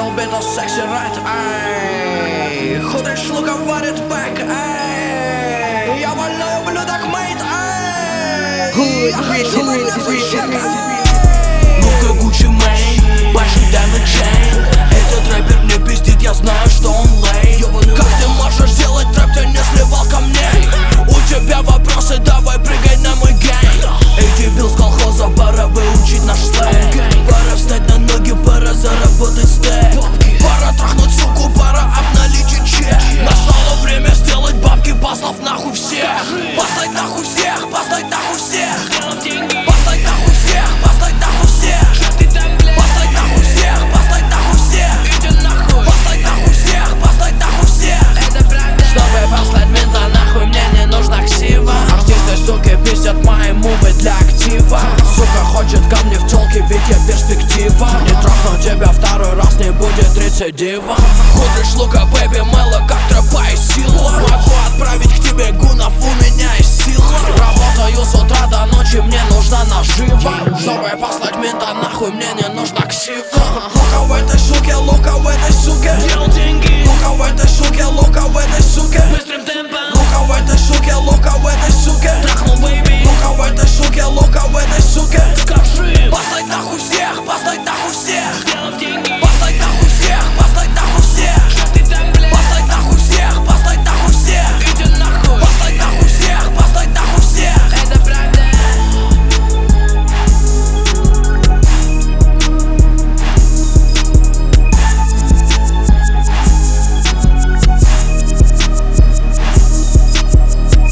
долбит, а секси райт, ай. Худрый шлюха варит бэк, ай. Я валяю блюдок, мейт, ай. Я хочу на свой чек, ай. Ну-ка, Gucci Mane, большой diamond chain. Этот рэпер мне пиздит, я знаю, что он лей. Как ты можешь делать трэп, ты не сливал камней? У тебя вопросы, давай прыгай на мой гейм. Эй, дебил с колхоза, пора выучить наш сленг. Пора встать на ноги, пора заработать стек. Пора трахнуть суку, пора обналичить чек. Настало время сделать бабки, послав нахуй всех. Послать нахуй всех, послать нахуй всех. Послать нахуй всех, послать нахуй всех. Послать нахуй всех, послать нахуй всех. Послать нахуй всех, послать нахуй всех. Чтобы послать мента нахуй, мне не нужна ксива. Артисты, суки, пиздят мои мувы для актива. Сука хочет ко мне в тёлке, ведь я перспектива. Не трахну тебя второй раз, не будет рецидива. Худрый шлука, бэби, мэло, как тропа и сила. Могу отправить к тебе гунов, у меня есть сила. Работаю с утра до ночи, мне нужна нажива. Чтобы послать мента нахуй, мне не нужна ксива. Лука в этой суке, лука в этой суке. Дел деньги, Лука в этой суке, лука в этой суке. быстрым темпом. Лука в этой суке, лука в этой